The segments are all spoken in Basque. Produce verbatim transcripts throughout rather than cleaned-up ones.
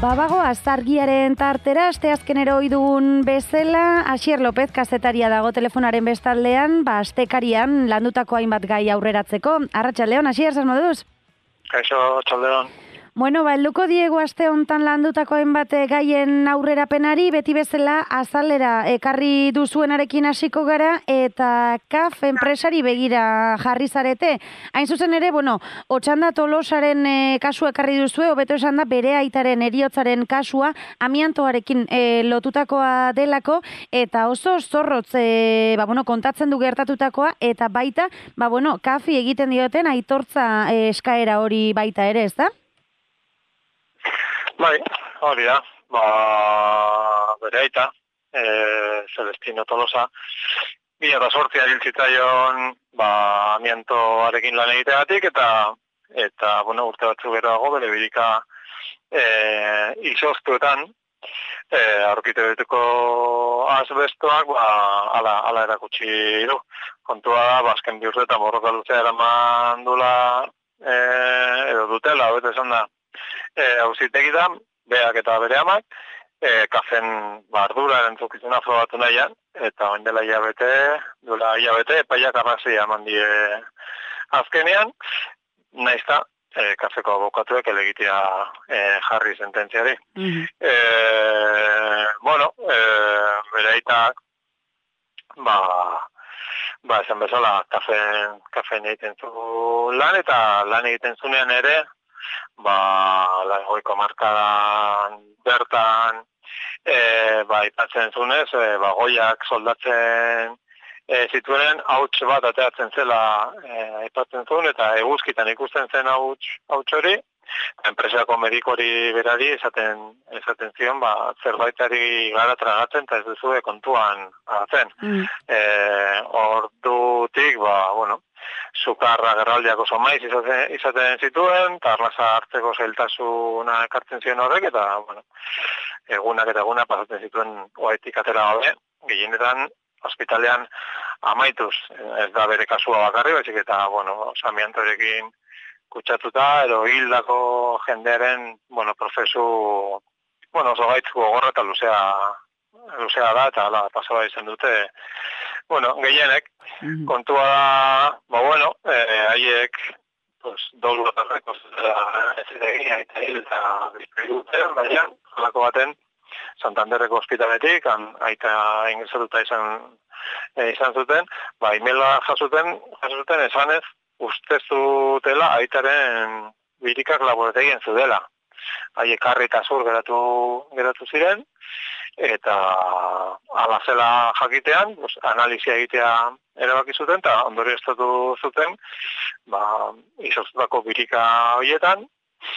Babago azargiaren tartera, asteazkenero oidugun bezala, Asier López kazetaria dago telefonaren bestaldean, ba, astekarian landutako hainbat gai aurreratzeko. Arratsaldeon, Asier, zer moduz? Kaixo, arratsaldeon. Bueno, ba, helduko diegu aste hontan landutako hainbat gaien aurrerapenari, beti bezala azalera ekarri duzuenarekin hasiko gara, eta K A F enpresari begira jarri zarete. Hain zuzen ere, bueno, Otsanda Tolosaren e, kasua ekarri duzue, hobeto esan da bere aitaren heriotzaren kasua, amiantoarekin e, lotutakoa delako, eta oso zorrotz e, ba, bueno, kontatzen du gertatutakoa, eta baita, ba, bueno, K A F I egiten dioten aitortza e, eskaera hori baita ere, ez da? Bai, hori da, ba, bere aita, e, Celestino Tolosa, bila eta sortzia hiltzitaion, ba, amiantoarekin lan egiteagatik, eta, eta, bueno, urte batzuk geroago, bere birika e, izoztuetan, e, aurkite betuko asbestoak, ba, ala, ala erakutsi du. Kontua da, bazken bi urteetan borroka luzea eraman dula, e, edo dutela, hobeto esan da, E, hauzitegi da, beak eta bere amak, e, kafen bardura erantzukizuna frogatu nahian, eta oin dela hilabete, duela hilabete, epaiak arrazia eman die azkenean, naizta, e, kafeko abokatuek elegitea e, jarri sententziari. Mm-hmm. e, bueno, e, bere aitak, ba, ba, esan bezala, kafen, kafen egiten zu lan, eta lan egiten zunean ere, ba, Lagoiko markadan bertan, e, ba, ipatzen zunez, e, ba, goiak soldatzen e, zituenen hauts bat ateatzen zela e, ipatzen zuen, eta eguzkitan ikusten zen hauts, hauts hori, enpresako medikori berari esaten, esaten zion, ba, zerbaitari gara tragatzen, eta ez duzue kontuan hartzen. Mm. E, ordutik, ba, bueno, sukarra gerraldiak oso maiz izaten, izaten zituen, eta arnasa hartzeko zailtasuna ekartzen ziren horrek, eta, bueno, egunak eta eguna pasatzen zituen oaitik atera gabe, gehienetan, ospitalean amaituz, ez da bere kasua bakarri, baizik eta, bueno, amiantorekin kutsatuta, edo hildako jendearen, bueno, prozesu, bueno, oso gaitz gogorra eta luzea, luzea da, eta ala, pasaba izan dute, bueno, gehienek, mm-hmm. kontua da, ba, bueno, haiek, eh, pues, dolu atarreko, ez egia, eta hil, eta bizperi dute, baina, halako baten, Santanderreko ospitaletik, aita ingresatuta izan, eh, izan zuten, ba, imela jasuten, jasuten esanez, uste zutela aitaren birikak laborategien zudela. Haiek harri eta zur geratu, geratu ziren, eta ala zela jakitean, pues, analizia egitea erabaki zuten, eta ondorio estatu zuten, ba, izoztutako birika horietan,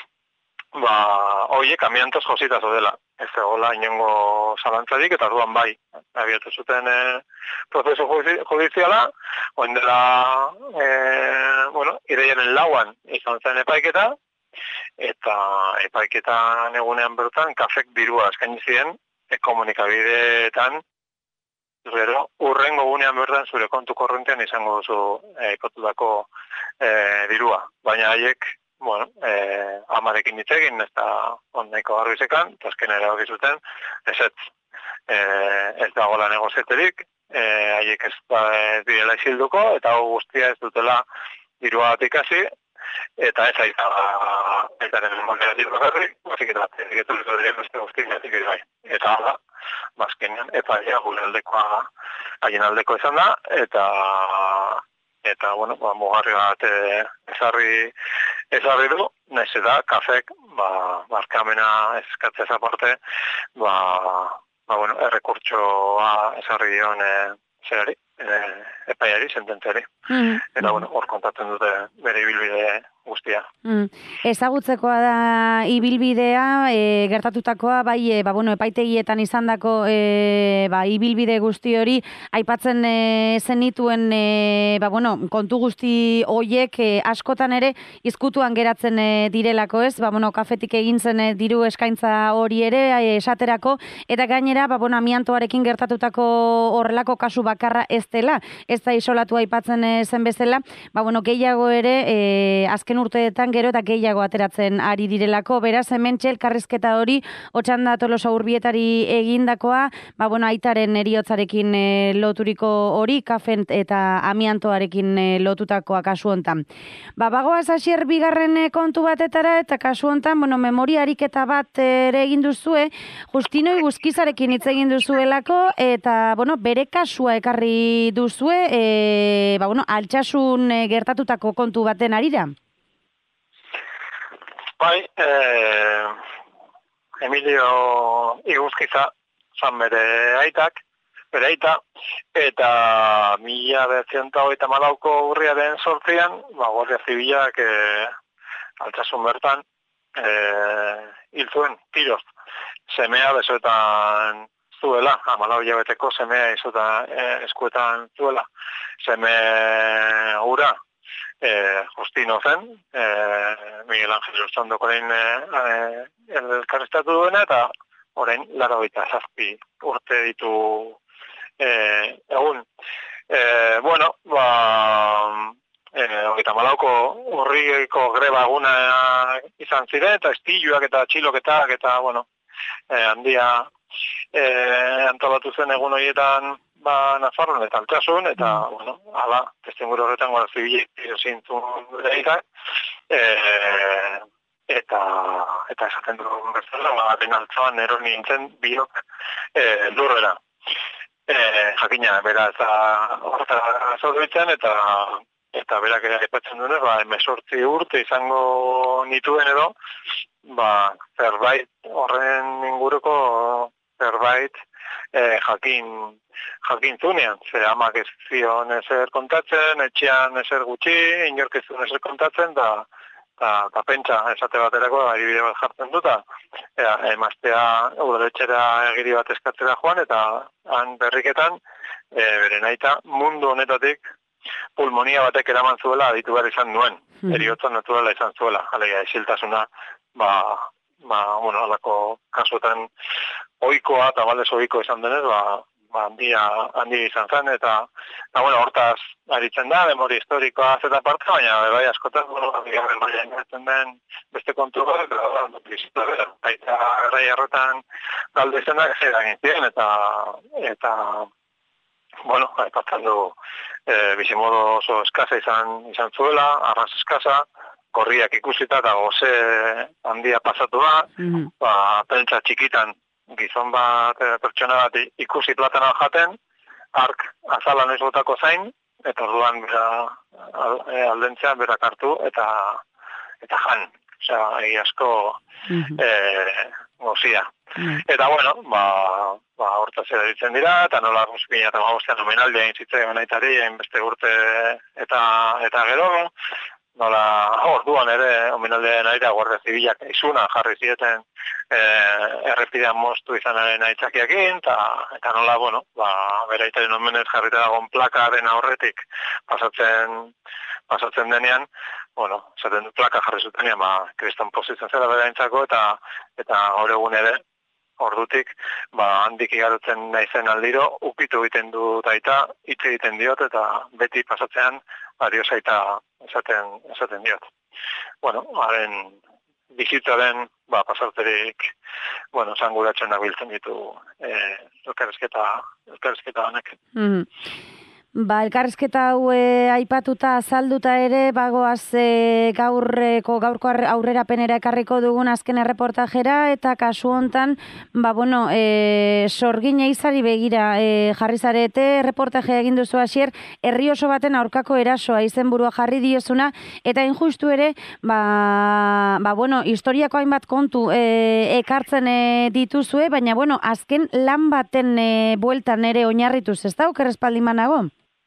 ba, horiek amiantoz josita zudela. Ez egola inongo zalantzarik, eta orduan bai, abiatu zuten e, prozesu judiziala, oin dela, e, bueno, ideiaren lauan izan zen epaiketa, eta epaiketan egunean bertan, kafek dirua eskaini ziren, e, komunikabideetan, gero, urrengo gunean bertan zure kontu korrentean izango duzu e, kotutako e, dirua, baina haiek, bueno, eh, amarekin ditzegin, ez da ondaiko garbizekan, eta azken erabaki zuten, ez ez, eh, ez dagoela negozieterik, eh, haiek ez da direla izilduko, eta hau guztia ez dutela dirua bat ikasi, eta ez aita aitaren molera diru garri, bazik eta egetuliko diren beste guztien jatik bai. Eta hala, bazkenean, epaia gure aldekoa, haien aldeko izan da, eta eta, bueno, ba, mugarri bat e, ezarri, ezarri du, nahiz eta kafek, ba, barkamena eskatzez aparte, ba, ba, bueno, errekurtsoa ezarri dion e, zerari, e, epaiari, sententziari. Mm. Eta, bueno, hor kontatzen dute bere ibilbide guztia. Mm. Ezagutzekoa da ibilbidea, e, gertatutakoa, bai, e, ba, bueno, epaitegietan izandako e, ba, ibilbide guzti hori, aipatzen e, zenituen, e, ba, bueno, kontu guzti hoiek e, askotan ere izkutuan geratzen e, direlako, ez? Ba, bueno, kafetik egin zen e, diru eskaintza hori ere, e, esaterako, eta gainera, ba, bueno, amiantoarekin gertatutako horrelako kasu bakarra ez dela. Ez ez da isolatu aipatzen zen bezala, ba, bueno, gehiago ere, e, azken urteetan gero eta gehiago ateratzen ari direlako, beraz, hemen elkarrizketa hori, Otxanda Tolosa Urbietari egindakoa, ba, bueno, aitaren eriotzarekin e, loturiko hori, kafen eta amiantoarekin e, lotutakoa kasu hontan. Ba, bagoaz hasier bigarren kontu batetara, eta kasu hontan, bueno, memoria ariketa bat ere egin duzue, Justino Iguzkizarekin hitz egin duzuelako, eta, bueno, bere kasua ekarri duzue, e, ba, bueno, altsasun e, gertatutako kontu baten arira? Bai, eh, Emilio Iguzkiza zan bere aitak, bere aita, eta mila bederatziehun eta hogeita hamalauko urriaren sortzian, ba, Guardia Zibilak eh, altsasun bertan eh, hil zuen, tiroz. Semea besoetan zuela, hamalau hilabeteko semea izuta eh, eskuetan zuela. Seme ura, eh, Justino zen, eh, Miguel Ángel Urtzondokoren eh, elkarriztatu duena, eta orain laurogeita zazpi urte ditu eh, egun. Eh, bueno, ba, eh, hogeita hamalauko urriko greba eguna izan ziren, eta estiluak eta txiloketak, eta, bueno, eh, handia eh, antolatu zen egun horietan, ba, Nafarroan eta Altsasun, eta, mm. bueno, ala, testenguru horretan Guardia Zibilek zintun deitak, eh, eta, eta esaten dugu bezala, ba, den altzaban ero nintzen biok eh, lurrera. Eh, jakina, bera, eta horta zorbitzen, eta eta berak aipatzen duenez, ba, hemezortzi urte izango nituen edo, ba, zerbait horren inguruko zerbait eh, jakin jakin zunean. Ze amak ez zion ezer kontatzen, etxean ezer gutxi, inork ez zion ezer kontatzen, da eta ta pentsa esate baterako adibide bat jartzen duta, emaztea udaletxera egiri bat eskatzera joan, eta han berriketan e, bere naita mundu honetatik pulmonia batek eraman zuela aditu behar izan duen, mm. eriotza naturala izan zuela, alegia esiltasuna, ba, ba, bueno, alako kasuetan ohikoa eta baldez ohiko izan denez, ba, ba, handia, handia izan zen, eta, eta bueno, hortaz aritzen da, memoria historikoa zeta parte, baina bai askotan, bueno, bigarren baina ingretzen den beste kontu bat, eta bizita bera, eta garrai erretan galde izenak zera gintzien, eta, eta, bueno, aipatzen du, e, bizimodo oso eskasa izan, izan zuela, arras eskasa, korriak ikusita eta goze handia pasatu da, mm-hmm. ba, pentsa txikitan, gizon bat, pertsona bat ikusi platana jaten, ark azala noiz botako zain, eta orduan bera aldentzean berak hartu, eta eta jan, osea, egi asko mm-hmm. e, gozia. Mm-hmm. Eta bueno, ba, ba hortaz erabiltzen dira, eta nola guzpina eta magostean omenaldia egin zitzaion aitari, beste urte eta, eta gero, nola orduan ere omenaldean aira Guardia Zibilak izuna jarri zieten e, errepidean moztu izanaren aitzakiakin, eta, eta nola, bueno, ba, bera aitaren omenez jarrita dagoen plakaren aurretik pasatzen, pasatzen denean, bueno, zaten du plaka jarri zutenean, ba, kriston pozitzen zela bera aintzako, eta, eta gaur egun ere, ordutik, ba, handik igarotzen naizen aldiro, ukitu egiten du daita, hitz egiten diot, eta beti pasatzean, arioz aita esaten, esaten diot. Bueno, haren bizitzaren, ba, pasarterik, bueno, zanguratxenak biltzen ditu eh, elkarrizketa, elkarrizketa honek. Mm. Ba, elkarrizketa hau e, aipatuta azalduta ere, bagoaz e, gaurreko, gaurko aurrerapenera ekarriko dugun azken erreportajera, eta kasu hontan, ba, bueno, e, sorgin eizari begira e, jarri zarete, erreportajea egin duzu hasier, herri oso baten aurkako erasoa izenburua jarri diozuna, eta injustu ere, ba, ba bueno, historiako hainbat kontu e, ekartzen e, dituzue, baina, bueno, azken lan baten e, bueltan ere oinarrituz, ez da, okerrespaldimanago?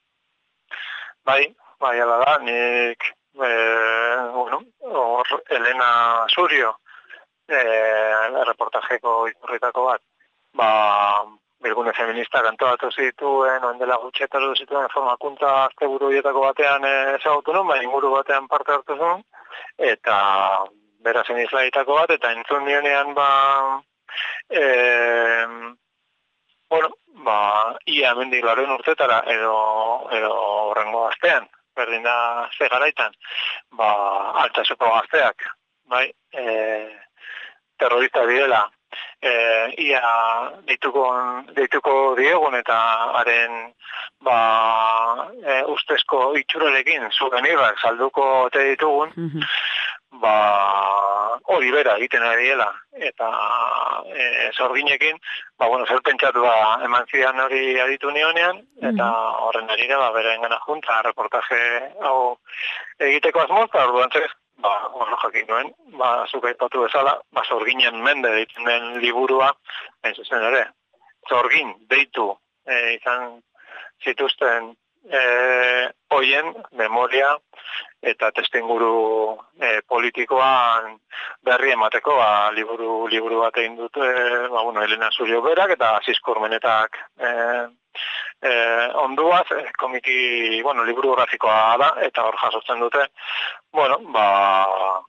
Bai, bai, ala da, nik, e, bueno, hor, Elena Surio, e, reportajeko ikurritako bat, ba, bilgune feminista antolatu zituen, oindela gutxetatu zituen formakuntza azteburu horietako batean ezagutu nun, bai, inguru batean parte hartu zuen, eta bera zen izlaitako bat, eta entzun dionean, ba, e, bueno, ba, ia hemendik laurehun urtetara edo, edo horrengo gaztean, berdin da ze garaitan, ba, altsasuko gazteak, bai, e, terrorista direla, e, ia deituko, deituko diegun eta haren ba, e, ustezko itxurerekin souvenirrak salduko te ditugun, mm-hmm. ba, hori bera egiten ari dela, eta e, zorginekin, ba, bueno, zer pentsatu ba, eman zidan hori aditu nionean, eta horren arira, ba, bera engana junta, reportaje hau egiteko azmoz, eta orduan zez, ba, ono jakin nuen, ba, zuk aipatu bezala, ba, zorginen mende deitzen den liburua, hain zuzen ere, zorgin deitu e, izan zituzten e, hoien memoria eta testuinguru e, politikoan berri emateko, ba, liburu, liburu bat egin dut, e, ba, bueno, Elena Zurio berak eta Asiskormenetak e, e, onduaz, e, komiki, bueno, liburu grafikoa da, eta hor jasotzen dute, bueno, ba,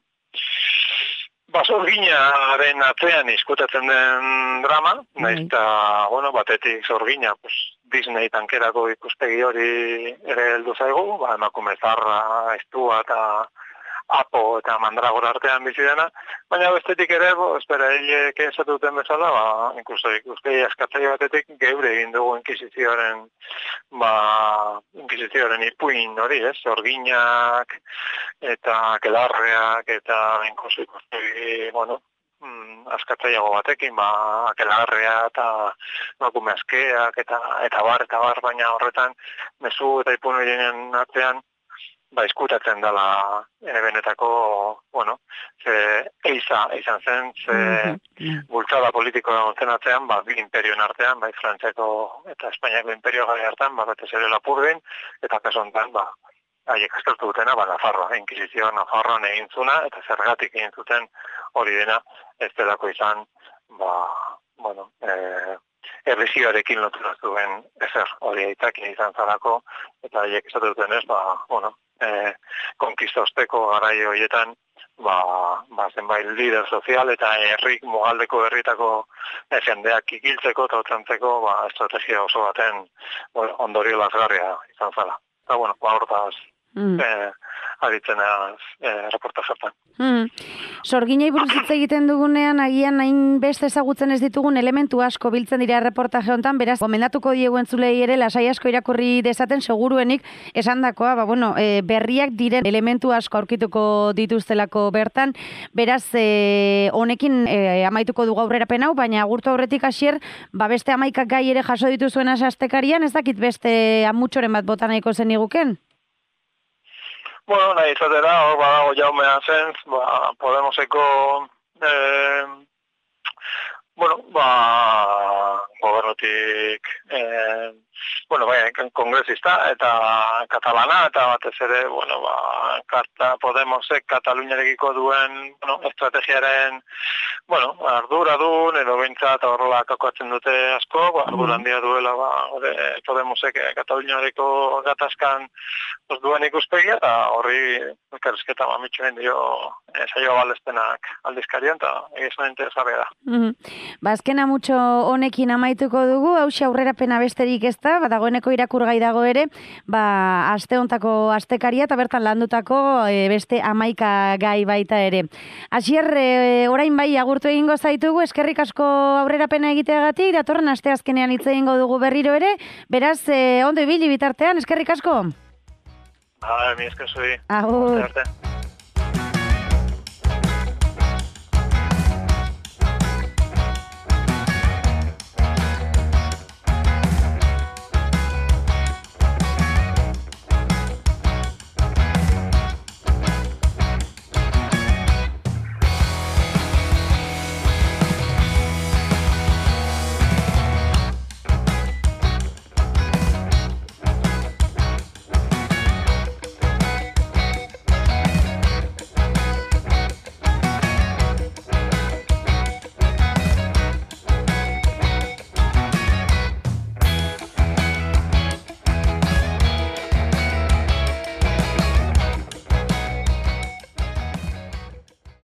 ba, zorginaren atzean izkutatzen den drama, mm. nahiz eta, bueno, batetik zorgina, pues, Disney tankerako ikuspegi hori ere heldu zaigu, ba, emakume zarra, estua eta apo eta mandragora artean bizi dena, baina bestetik ere, bo, espera, hilek esatuten bezala, ba, inkluso ikuspegi askatzaile batetik geure egin dugu inkisizioaren, ba, inkisizioaren ipuin hori, ez, zorginak eta kelarreak eta inkluso ikuspegi, bueno, askatzaiago batekin, ba, akelarrea eta emakume askeak eta eta bar, eta bar, baina horretan mezu eta ipun horien artean ba, izkutatzen dela e, benetako, bueno, ze eiza izan zen, ze bultzada politikoa gontzen artean, ba, bi imperioen artean, bai, Frantziako eta Espainiako imperio gari hartan, ba, batez ere Lapurdin, eta kaso honetan, ba, haiek aztertu dutena, ba, Nafarroa, inkisizioa Nafarroan egin zuna, eta zergatik egin zuten hori dena, ez delako izan, ba, bueno, e, errizioarekin lotura zuen ezer hori aitakia izan zarako, eta haiek esatu duten ez, ba, bueno, e, konkista osteko garai horietan, ba, ba, zenbait lider sozial eta herrik mugaldeko herritako e, jendeak ikiltzeko eta otrantzeko, ba, estrategia oso baten bueno, ondorio lazgarria izan zala. Eta, bueno, ba, hortaz, Mm. Eh, aditzenaz eh, reportajetan. Mm. Sorginei buruz hitz egiten dugunean, agian hain beste ezagutzen ez ditugun elementu asko biltzen dira reportaje honetan, beraz, gomendatuko diegu entzulei ere, lasai asko irakurri dezaten, seguruenik esandakoa, ba, bueno, e, berriak diren elementu asko aurkituko dituztelako bertan, beraz, e, honekin e, amaituko dugu aurrerapen hau, baina agurtu aurretik hasier, ba, beste hamaikak gai ere jaso dituzuen astekarian, ez dakit beste amutxoren bat bota nahiko zen iguken? Bueno, nahi izatera, hor badago Jaume Asens, ba, Podemoseko, eh, bueno, ba, gobernutik, eh, bueno, bai, kongresista eta katalana, eta batez ere, bueno, ba, karta Podemosek Kataluniarekiko duen, bueno, estrategiaren, bueno, arduradun, edo behintzat horrela kakoatzen dute asko, ba, ardura handia duela, ba, ore, Podemosek Kataluniareko gatazkan duen ikuspegia, eta horri elkarrizketa mamitxoen dio e, saio balestenak aldizkarian, eta egizan interesgarria da. Mm-hmm. Bazkena mutxo honekin amaituko dugu, hausia aurrerapena besterik ez da, dagoeneko irakurgai dago ere, ba, aste hontako astekaria eta bertan landutako e, beste hamaika gai baita ere. Asier, e, orain bai agurtu egingo zaitugu, eskerrik asko aurrerapena egiteagatik, datorren aste azkenean hitz egingo dugu berriro ere, beraz, e, ondo ibili bitartean, eskerrik asko? Ah, mi esker zui. Agur.